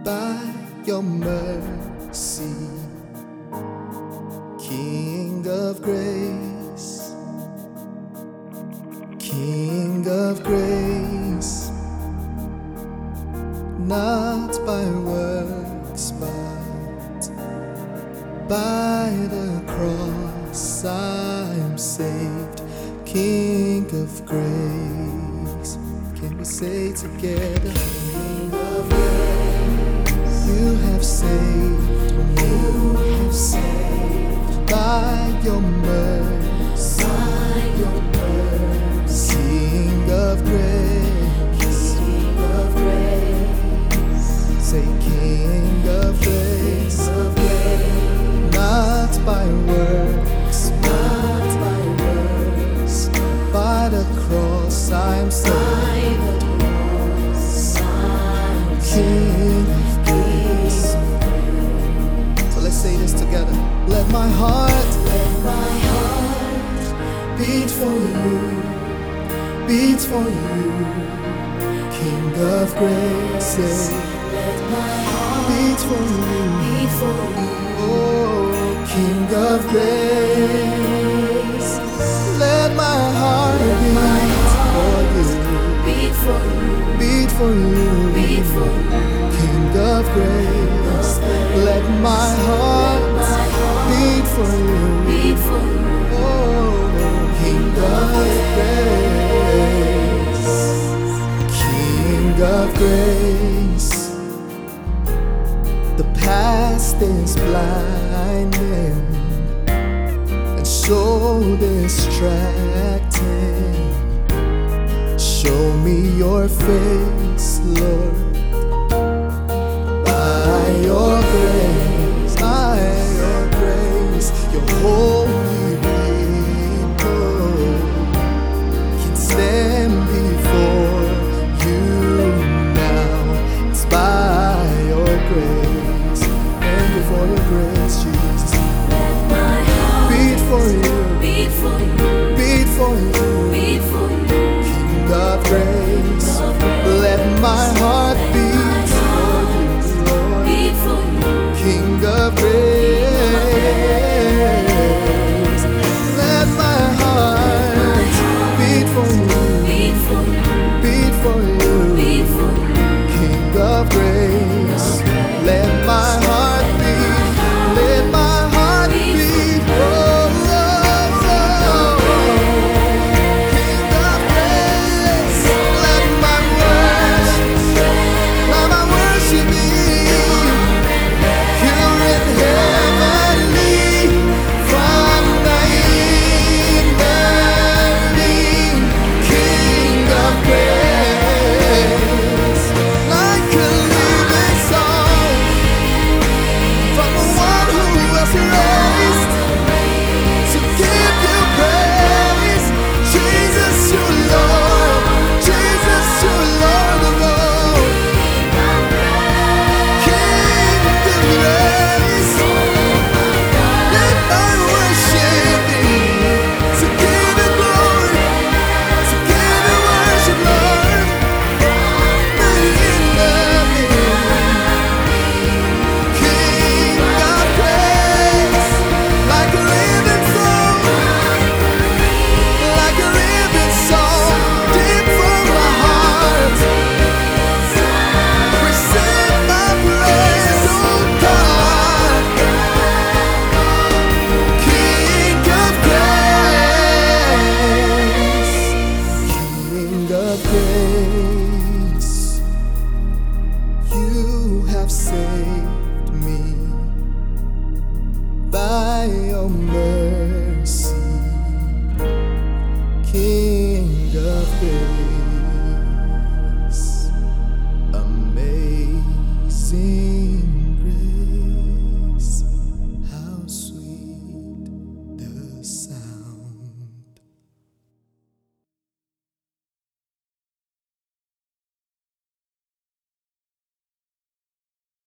by your mercy. King of grace, King of grace, not by works but by the cross I am saved. King of grace, can we say together? King of grace, you have saved me. You have saved by your mercy. By your mercy. King of grace, King of grace, say King of grace, King of grace, not by works, not by works, by the cross I'm saved. King of grace. So let's say this together. Let my heart beat for you, beat for you. King of grace, say, let my heart beat for you, beat for you. Oh, King of grace, let my heart beat for you, beat for you, beat for you. King of grace, let my heart beat for you, beat for you. Oh, King of grace, King of grace. The past is blinding and so distracting. Show me your face, Lord. By your grace, your holy people can stand before you now. It's by your grace. Thank you for your grace, Jesus. Let my heart beat for you, beat for you, beat for you, beat for you. King of grace, let my heart beat for you, Lord. Beat for you. King of grace, let my heart beat for you, beat for you, beat for you, beat for you. King of grace, let my heart beat, let my heart beat. Oh, oh, oh. King of grace, let my worship be pure and heavenly from the innerly. King of grace, like a living song from the one who was raised to give you praise. Jesus, you Lord, Jesus, you Lord of all. King of grace, let my worship be to give you glory, to give you worship, Lord. King of grace, like a living song, like a living song, deep from my heart. Receive my praise, oh God. King of grace, King of grace, you have saved me by your mercy. King of grace, amazing